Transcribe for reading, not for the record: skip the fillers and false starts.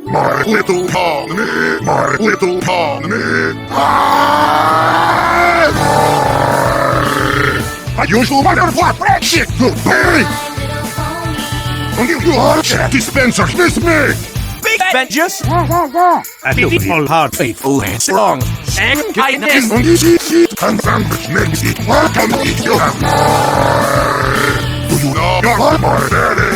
My little colony, my little colony. My usual butterfly friendship. Goodbye. You are check dispenser. Miss me. Big vengeance. A beautiful heart, faithful and strong, and kindness. And sandwich makes it. Welcome to your. Do you know you're my daddy?